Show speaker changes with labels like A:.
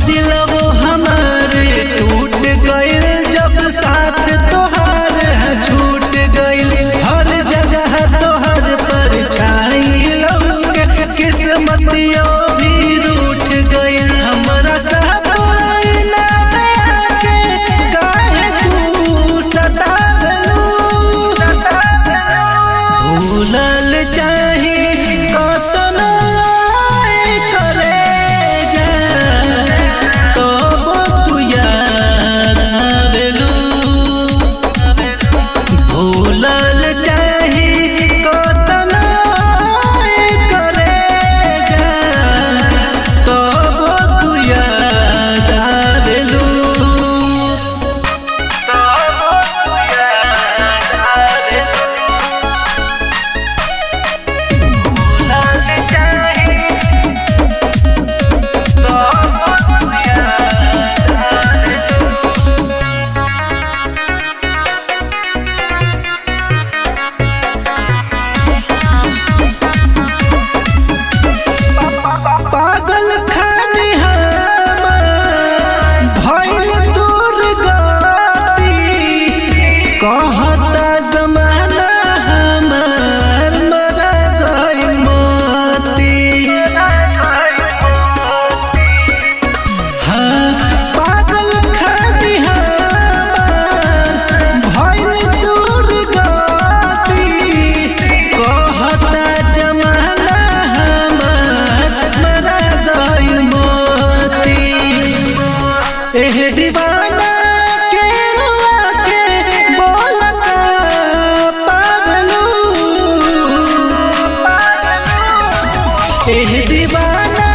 A: दिलवो हमारे टूट गइल जब साथ तोहार छूट गइल। हर जगह तोहर परछाई लौके किस्मतियों भी रूठ गइल। हमरा सपना में आके काहे तू सतावलू। भूलल चाही कतनो करे जा तब तू याद आवेलू। भूलल चाही कतनो करे जा तब तू याद आवेलू। पागल खानी हमार भइल दूर गती। कहता जमाना हमार मरा गइल मोती। हाँ, पागल खानी हमार भइल दूर गती। कहता जमाना हमार मरा गइल मोती। एह दीवाना के रुआ के बोल का पावलू। एह दीवाना